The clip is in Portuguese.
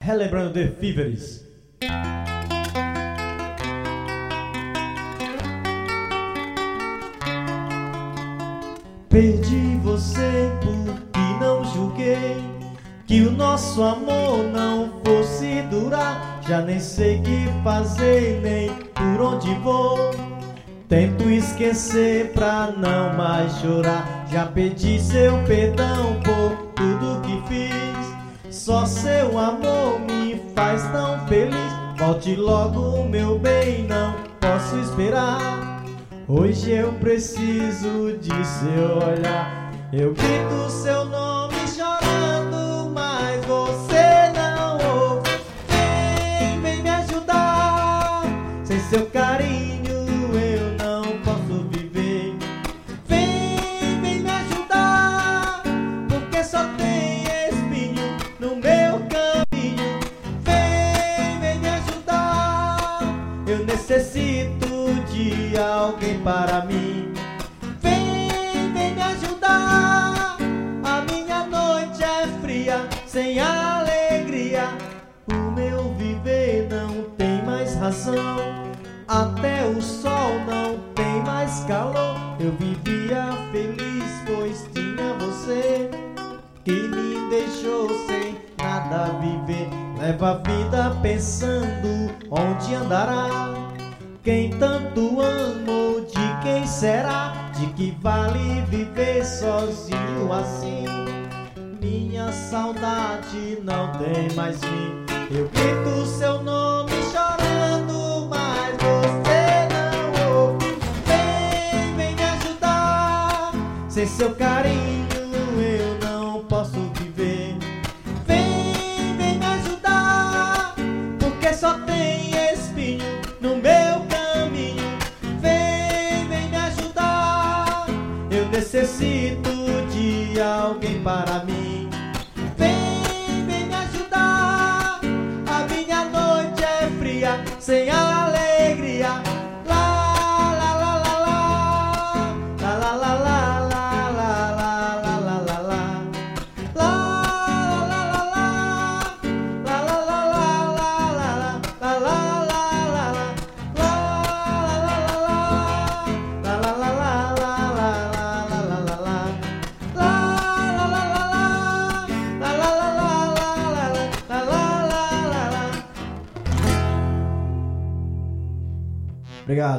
Relembrando The Fevers. Perdi você porque não julguei que o nosso amor não fosse durar. Já nem sei que fazer, nem por onde vou. Tento esquecer pra não mais chorar. Já pedi seu perdão por tudo que fiz. Só seu amor me faz tão feliz. Volte logo, meu bem, não posso esperar. Hoje eu preciso de seu olhar. Eu grito seu nome chorando, mas você não ouve. Vem me ajudar. Sem seu carinho eu não posso viver. Vem me ajudar, porque só tem espinho no meu caminho. Vem me ajudar. Eu necessito de alguém para mim. Vem me ajudar. A minha noite é fria, sem alegria. O meu viver não tem mais razão. Até o sol não tem mais calor. Eu vivia feliz, pois tinha você, que me deixou sem nada viver. Leva a vida pensando onde andará. Quem tanto amou, de quem será? De que vale viver sozinho assim? Minha saudade não tem mais fim. Eu grito seu nome chorando, mas você não ouve. Vem me ajudar. Sem seu carinho eu não posso viver. Vem me ajudar, porque só tem espinho no meu caminho. Vem me ajudar. Eu necessito de alguém para